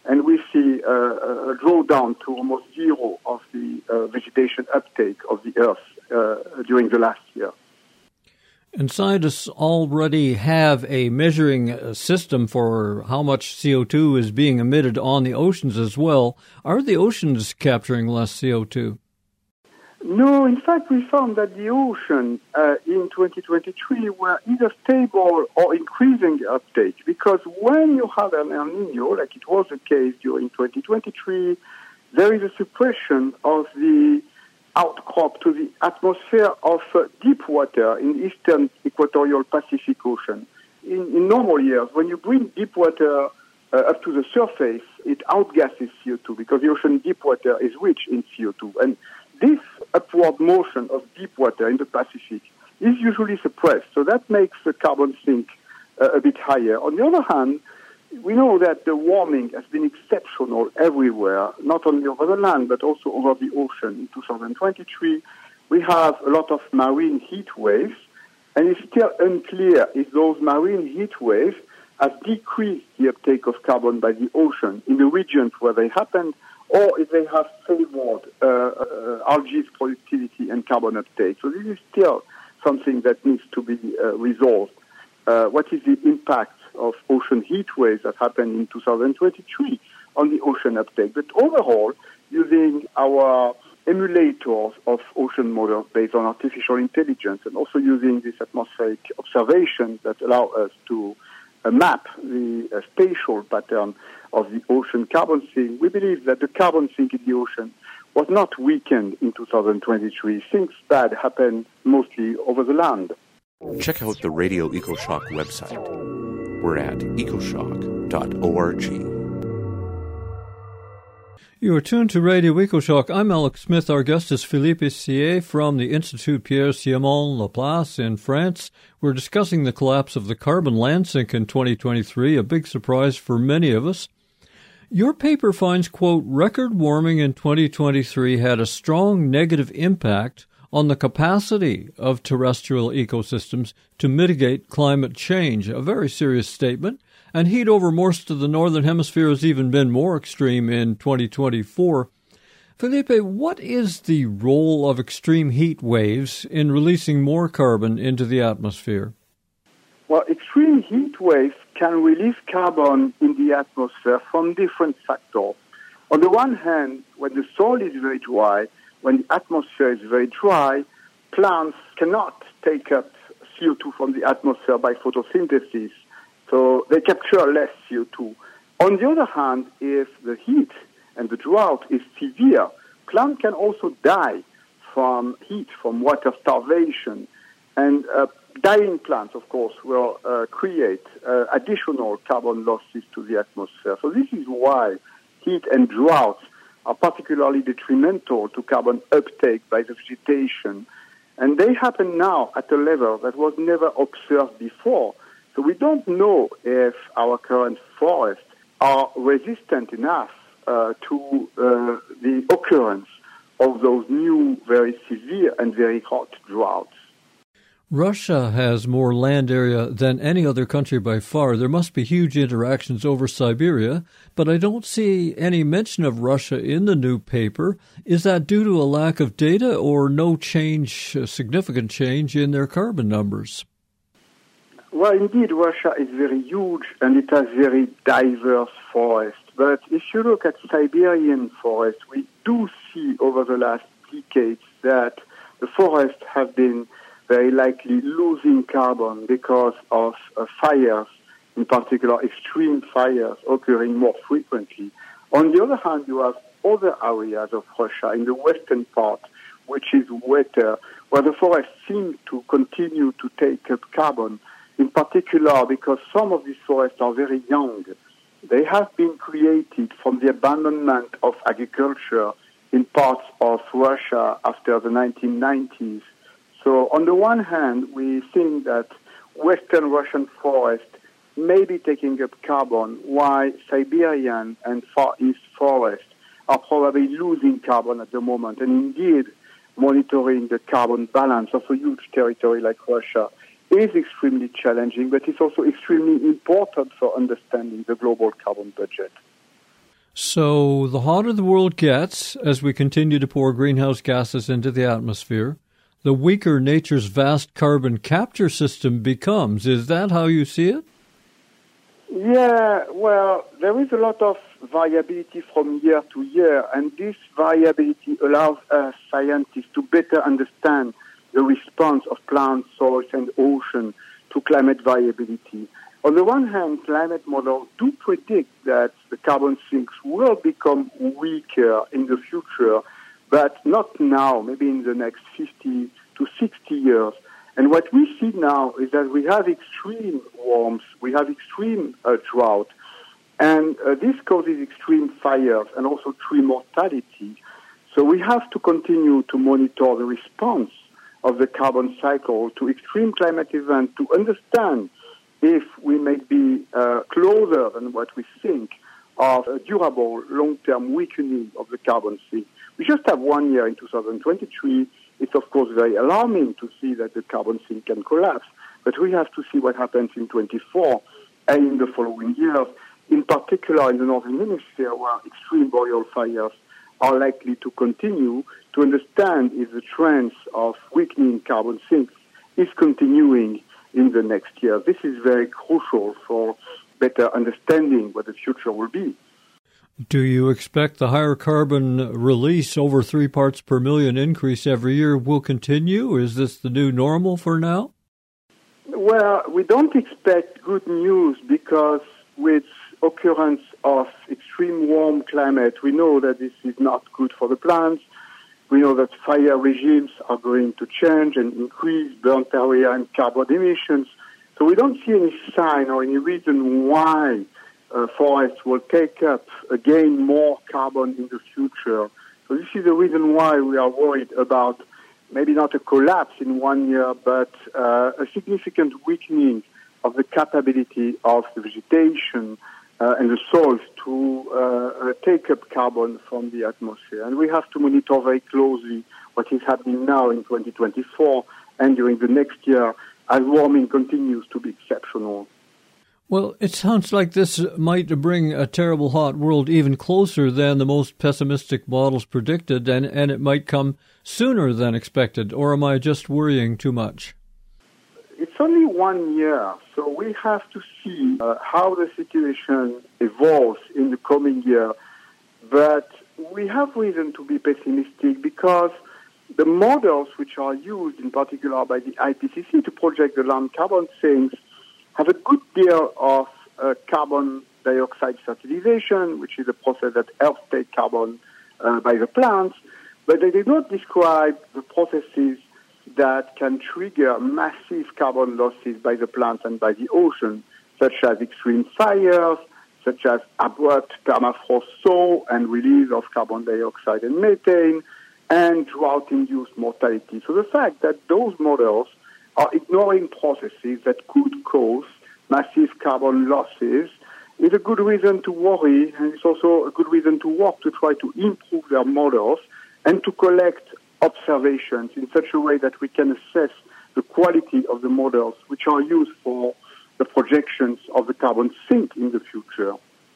and we see uh, a drawdown to almost zero of the uh, vegetation uptake of the Earth uh, during the last year. And scientists already have a measuring system for how much C O two is being emitted on the oceans as well. Are the oceans capturing less C O two? No, in fact, we found that the ocean uh, in twenty twenty-three were either stable or increasing uptake, because when you have an El Nino, like it was the case during twenty twenty-three, there is a suppression of the outcrop to the atmosphere of uh, deep water in the eastern equatorial Pacific Ocean. In, in normal years, when you bring deep water uh, up to the surface, it outgasses C O two because the ocean deep water is rich in C O two. And this upward motion of deep water in the Pacific is usually suppressed, so that makes the carbon sink uh, a bit higher. On the other hand, we know that the warming has been exceptional everywhere, not only over the land, but also over the ocean. In two thousand twenty-three, we have a lot of marine heat waves, and it's still unclear if those marine heat waves have decreased the uptake of carbon by the ocean in the regions where they happened, or if they have favored uh, uh, algae's productivity and carbon uptake. So this is still something that needs to be uh, resolved. Uh, what is the impact of ocean heat waves that happened in two thousand twenty-three on the ocean uptake? But overall, using our emulators of ocean models based on artificial intelligence and also using this atmospheric observation that allow us to uh, map the uh, spatial pattern of the ocean carbon sink, we believe that the carbon sink in the ocean was not weakened in two thousand twenty-three. Things bad happened mostly over the land. Check out the Radio EcoShock website. We're at ecoshock dot org. You are tuned to Radio EcoShock. I'm Alex Smith. Our guest is Philippe Sier from the Institut Pierre-Simon Laplace in France. We're discussing the collapse of the carbon land sink in twenty twenty-three, a big surprise for many of us. Your paper finds, quote, record warming in twenty twenty-three had a strong negative impact on the capacity of terrestrial ecosystems to mitigate climate change. A very serious statement. And heat over most of the northern hemisphere has even been more extreme in twenty twenty-four. Philippe, what is the role of extreme heat waves in releasing more carbon into the atmosphere? Well, extreme heat waves can release carbon in the atmosphere from different factors. On the one hand, when the soil is very dry, when the atmosphere is very dry, plants cannot take up C O two from the atmosphere by photosynthesis, so they capture less C O two. On the other hand, if the heat and the drought is severe, plants can also die from heat, from water starvation. And uh, dying plants, of course, will uh, create uh, additional carbon losses to the atmosphere. So this is why heat and drought are particularly detrimental to carbon uptake by the vegetation. And they happen now at a level that was never observed before. So we don't know if our current forests are resistant enough uh, to uh, the occurrence of those new, very severe and very hot droughts. Russia has more land area than any other country by far. There must be huge interactions over Siberia, but I don't see any mention of Russia in the new paper. Is that due to a lack of data or no change, significant change in their carbon numbers? Well, indeed, Russia is very huge and it has very diverse forests. But if you look at Siberian forests, we do see over the last decades that the forests have been very likely losing carbon because of uh, fires, in particular extreme fires occurring more frequently. On the other hand, you have other areas of Russia in the western part, which is wetter, where the forests seem to continue to take up carbon, in particular because some of these forests are very young. They have been created from the abandonment of agriculture in parts of Russia after the nineteen nineties. So on the one hand, we think that Western Russian forests may be taking up carbon, while Siberian and Far East forests are probably losing carbon at the moment. And indeed, monitoring the carbon balance of a huge territory like Russia is extremely challenging, but it's also extremely important for understanding the global carbon budget. So the hotter the world gets, as we continue to pour greenhouse gases into the atmosphere, the weaker nature's vast carbon capture system becomes. Is that how you see it? Yeah, well, there is a lot of variability from year to year, and this variability allows us scientists to better understand the response of plants, soils, and ocean to climate variability. On the one hand, climate models do predict that the carbon sinks will become weaker in the future, but not now, maybe in the next fifty to sixty years. And what we see now is that we have extreme warmth, we have extreme uh, drought, and uh, this causes extreme fires and also tree mortality. So we have to continue to monitor the response of the carbon cycle to extreme climate events to understand if we may be uh, closer than what we think of a durable long-term weakening of the carbon sink. We just have one year in two thousand twenty-three. It's, of course, very alarming to see that the carbon sink can collapse, but we have to see what happens in twenty-four and in the following years, in particular in the Northern Hemisphere, where extreme boreal fires are likely to continue, to understand if the trends of weakening carbon sinks is continuing in the next year. This is very crucial for better understanding what the future will be. Do you expect the higher carbon release, over three parts per million increase every year, will continue? Is this the new normal for now? Well, we don't expect good news because with occurrence of extreme warm climate, we know that this is not good for the plants. We know that fire regimes are going to change and increase burnt area and carbon emissions. So we don't see any sign or any reason why uh, forests will take up again more carbon in the future. So this is the reason why we are worried about maybe not a collapse in one year, but uh, a significant weakening of the capability of the vegetation uh, and the soils to uh, uh, take up carbon from the atmosphere. And we have to monitor very closely what is happening now in twenty twenty-four and during the next year as warming continues to be exceptional. Well, it sounds like this might bring a terrible hot world even closer than the most pessimistic models predicted, and, and it might come sooner than expected, or am I just worrying too much? It's only one year, so we have to see uh, how the situation evolves in the coming year. But we have reason to be pessimistic because the models which are used in particular by the I P C C to project the land carbon sinks have a good deal of uh, carbon dioxide fertilization, which is a process that helps take carbon uh, by the plants, but they did not describe the processes that can trigger massive carbon losses by the plants and by the ocean, such as extreme fires, such as abrupt permafrost thaw and release of carbon dioxide and methane, and drought-induced mortality. So the fact that those models are ignoring processes that could cause massive carbon losses is a good reason to worry, and it's also a good reason to work to try to improve their models and to collect observations in such a way that we can assess the quality of the models which are used for the projections of the carbon sink in the future.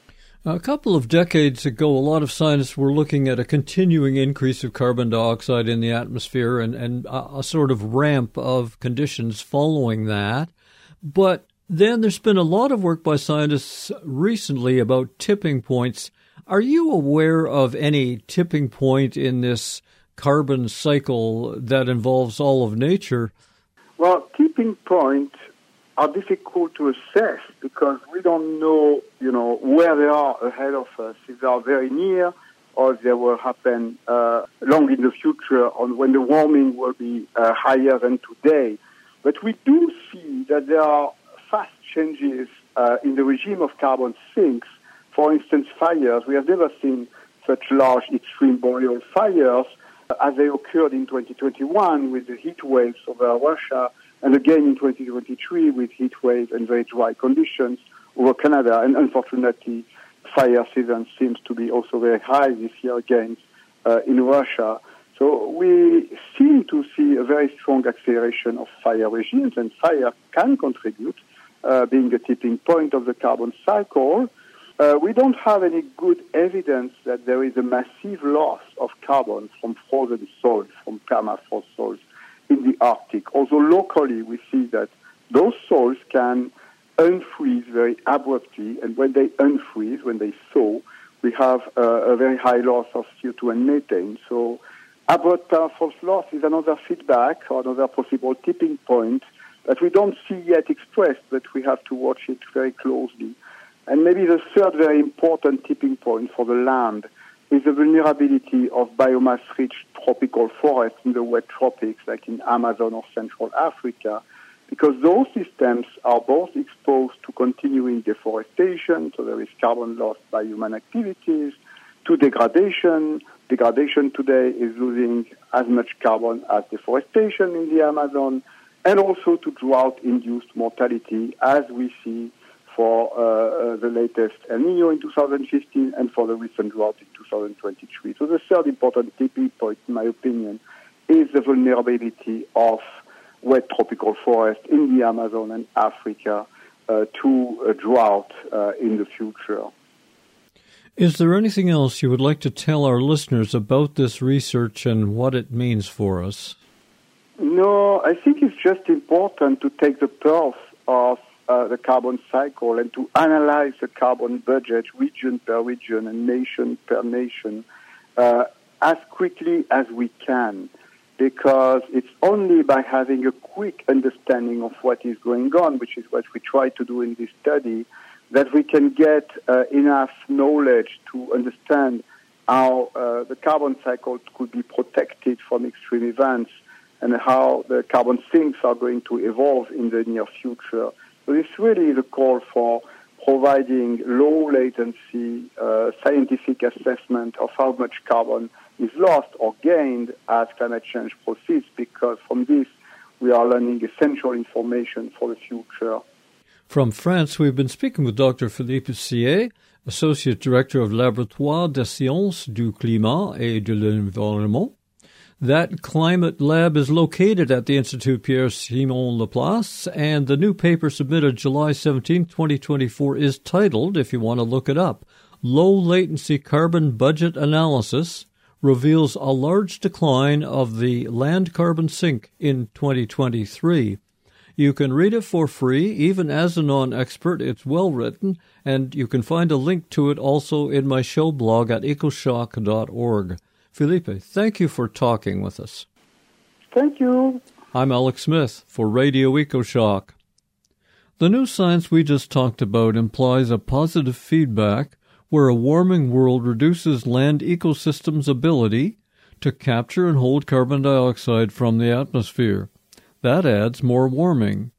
A couple of decades ago, a lot of scientists were looking at a continuing increase of carbon dioxide in the atmosphere and, and a, a sort of ramp of conditions following that. But then there's been a lot of work by scientists recently about tipping points. Are you aware of any tipping point in this carbon cycle that involves all of nature? Well, tipping points are difficult to assess because we don't know, you know, where they are ahead of us, if they are very near or if they will happen uh, long in the future on when the warming will be uh, higher than today. But we do see that there are fast changes uh, in the regime of carbon sinks. For instance, fires. We have never seen such large extreme boreal fires as they occurred in twenty twenty-one with the heat waves over Russia, and again in twenty twenty-three with heat waves and very dry conditions over Canada. And unfortunately, fire season seems to be also very high this year again uh, in Russia. So we seem to see a very strong acceleration of fire regimes, and fire can contribute, uh, being a tipping point of the carbon cycle. uh, we don't have any good evidence that there is a massive loss of carbon from frozen soils, from permafrost soils in the Arctic. Although locally we see that those soils can unfreeze very abruptly, and when they unfreeze, when they thaw, we have uh, a very high loss of C O two and methane. So abrupt permafrost loss is another feedback or another possible tipping point that we don't see yet expressed, but we have to watch it very closely. And maybe the third very important tipping point for the land is the vulnerability of biomass-rich tropical forests in the wet tropics, like in Amazon or Central Africa, because those systems are both exposed to continuing deforestation, so there is carbon loss by human activities, to degradation. Degradation today is losing as much carbon as deforestation in the Amazon, and also to drought-induced mortality, as we see for uh, uh, the latest El Niño in two thousand fifteen and for the recent drought in two thousand twenty-three. So the third important tipping point, in my opinion, is the vulnerability of wet tropical forest in the Amazon and Africa uh, to a drought uh, in the future. Is there anything else you would like to tell our listeners about this research and what it means for us? No, I think it's just important to take the pulse of uh, the carbon cycle and to analyze the carbon budget region per region and nation per nation uh, as quickly as we can, because it's only by having a quick understanding of what is going on, which is what we try to do in this study, that we can get uh, enough knowledge to understand how uh, the carbon cycle could be protected from extreme events and how the carbon sinks are going to evolve in the near future. So this really is a call for providing low latency uh, scientific assessment of how much carbon is lost or gained as climate change proceeds, because from this we are learning essential information for the future. From France, we've been speaking with Doctor Philippe Siey, Associate Director of Laboratoire des Sciences du Climat et de l'Environnement. That climate lab is located at the Institut Pierre-Simon Laplace, and the new paper submitted July seventeenth, twenty twenty-four is titled, if you want to look it up, Low Latency Carbon Budget Analysis Reveals a Large Decline of the Land Carbon Sink in twenty twenty-three. You can read it for free, even as a non-expert. It's well written, and you can find a link to it also in my show blog at ecoshock dot org. Philippe, thank you for talking with us. Thank you. I'm Alex Smith for Radio EcoShock. The new science we just talked about implies a positive feedback where a warming world reduces land ecosystems' ability to capture and hold carbon dioxide from the atmosphere. That adds more warming.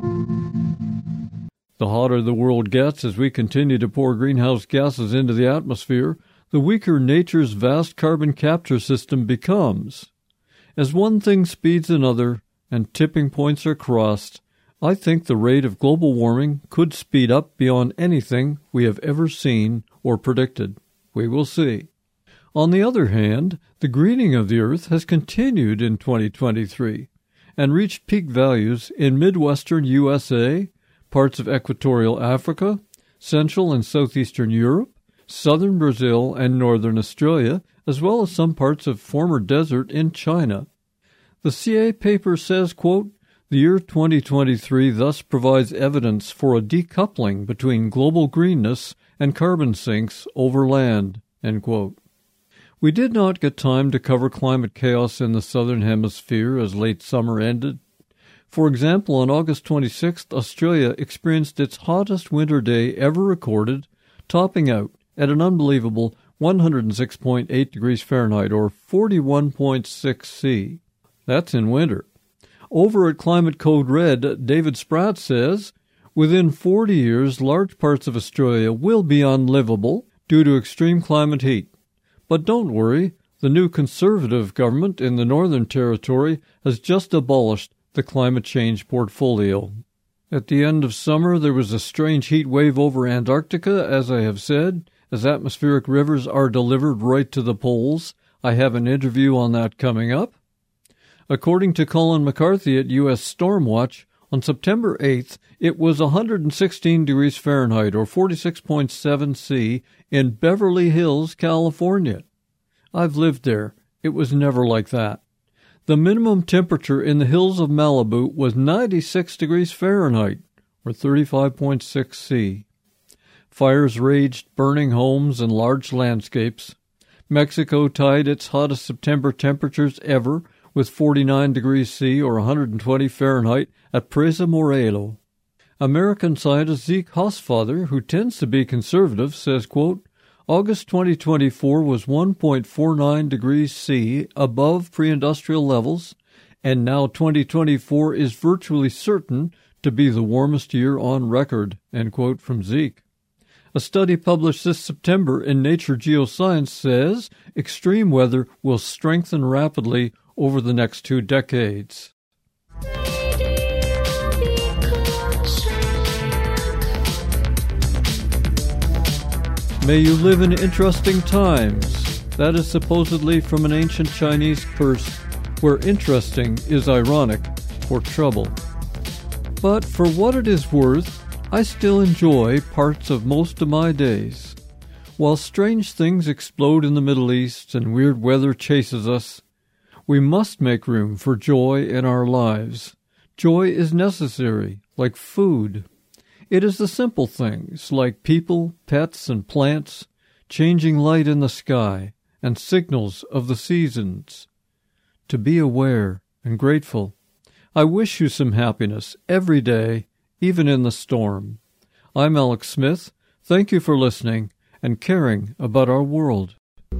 The hotter the world gets as we continue to pour greenhouse gases into the atmosphere, the weaker nature's vast carbon capture system becomes. As one thing speeds another and tipping points are crossed, I think the rate of global warming could speed up beyond anything we have ever seen or predicted. We will see. On the other hand, the greening of the Earth has continued in twenty twenty-three and reached peak values in Midwestern U S A, parts of equatorial Africa, Central and Southeastern Europe, southern Brazil and northern Australia, as well as some parts of former desert in China. The C A paper says, quote, the year twenty twenty-three thus provides evidence for a decoupling between global greenness and carbon sinks over land, end quote. We did not get time to cover climate chaos in the southern hemisphere as late summer ended. For example, on August twenty-sixth, Australia experienced its hottest winter day ever recorded, topping out at an unbelievable one hundred six point eight degrees Fahrenheit, or forty-one point six C. That's in winter. Over at Climate Code Red, David Spratt says, within forty years, large parts of Australia will be unlivable due to extreme climate heat. But don't worry, the new Conservative government in the Northern Territory has just abolished the climate change portfolio. At the end of summer, there was a strange heat wave over Antarctica, as I have said, as atmospheric rivers are delivered right to the poles. I have an interview on that coming up. According to Colin McCarthy at U S Stormwatch, On September eighth, it was one hundred sixteen degrees Fahrenheit, or forty-six point seven C, in Beverly Hills, California. I've lived there. It was never like that. The minimum temperature in the hills of Malibu was ninety-six degrees Fahrenheit, or thirty-five point six C. Fires raged, burning homes and large landscapes. Mexico tied its hottest September temperatures ever with forty-nine degrees C, or one hundred twenty Fahrenheit, at Presa Morelo. American scientist Zeke Hosfather, who tends to be conservative, says, quote, August twenty twenty-four was one point four nine degrees C above pre-industrial levels, and now twenty twenty-four is virtually certain to be the warmest year on record, end quote from Zeke. A study published this September in Nature Geoscience says extreme weather will strengthen rapidly over the next two decades. May you live in interesting times. That is supposedly from an ancient Chinese curse where interesting is ironic for trouble. But for what it is worth, I still enjoy parts of most of my days. While strange things explode in the Middle East and weird weather chases us, we must make room for joy in our lives. Joy is necessary, like food. It is the simple things, like people, pets, and plants, changing light in the sky, and signals of the seasons. To be aware and grateful. I wish you some happiness every day, even in the storm. I'm Alex Smith. Thank you for listening and caring about our world.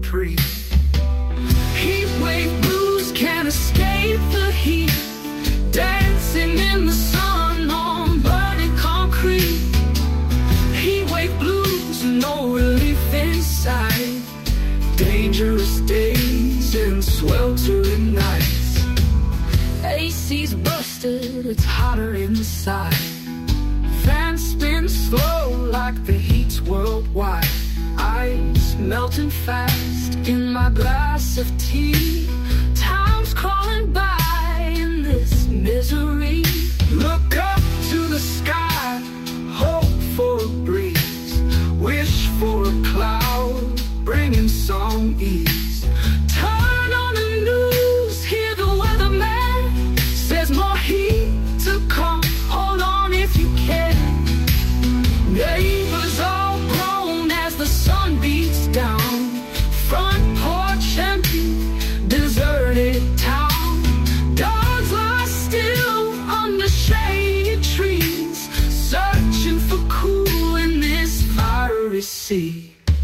Heatwave blues can't escape the heat, dancing in the sun on burning concrete. Heatwave blues, no relief inside, dangerous days and sweltering nights. A C's busted, it's hotter inside. Fans spin slow like the heat's worldwide. Ice melting fast in my glass of tea. Time's crawling by in this misery. Look up to the sky, hope for a breeze, wish for a cloud, bringing some ease. Turn on the news, hear the weatherman says more heat to come. Hold on if you can. Neighbors all groan as the sun beats down. Front porch empty, deserted town. Dogs lie still under shade trees, searching for cool in this fiery sea.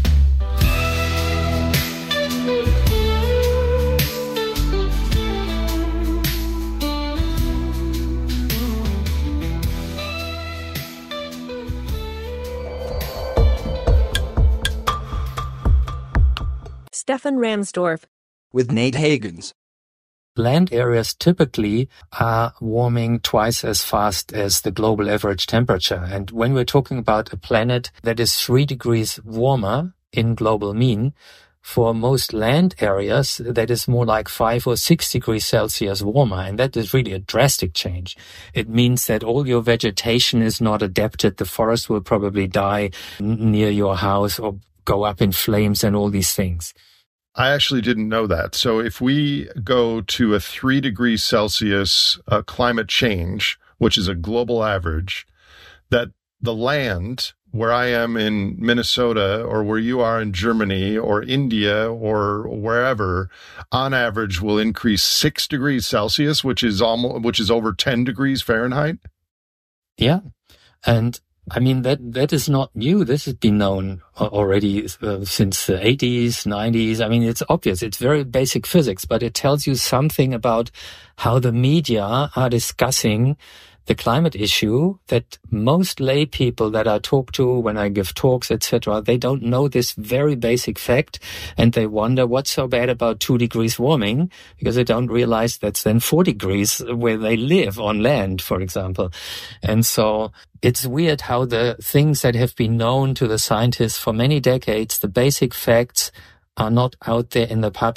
Stefan Ramsdorf. With Nate Hagens. Land areas typically are warming twice as fast as the global average temperature. And when we're talking about a planet that is three degrees warmer in global mean, for most land areas, that is more like five or six degrees Celsius warmer. And that is really a drastic change. It means that all your vegetation is not adapted. The forest will probably die n- near your house or go up in flames and all these things. I actually didn't know that. So if we go to a three degrees Celsius uh, climate change, which is a global average, that the land where I am in Minnesota or where you are in Germany or India or wherever, on average will increase six degrees Celsius, which is almost, which is over ten degrees Fahrenheit. Yeah. And I mean, that, that is not new. This has been known already uh, since the eighties, nineties. I mean, it's obvious. It's very basic physics, but it tells you something about how the media are discussing the climate issue that most lay people that I talk to when I give talks, et cetera, they don't know this very basic fact, and they wonder what's so bad about two degrees warming, because they don't realize that's then four degrees where they live on land, for example. And so it's weird how the things that have been known to the scientists for many decades, the basic facts, are not out there in the public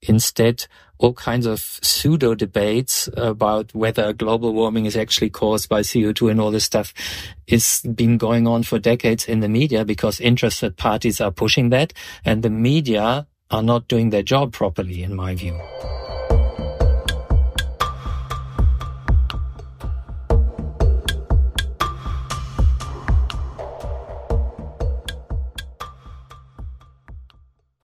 instead, all kinds of pseudo debates about whether global warming is actually caused by C O two and all this stuff is been going on for decades in the media because interested parties are pushing that, and the media are not doing their job properly, in my view.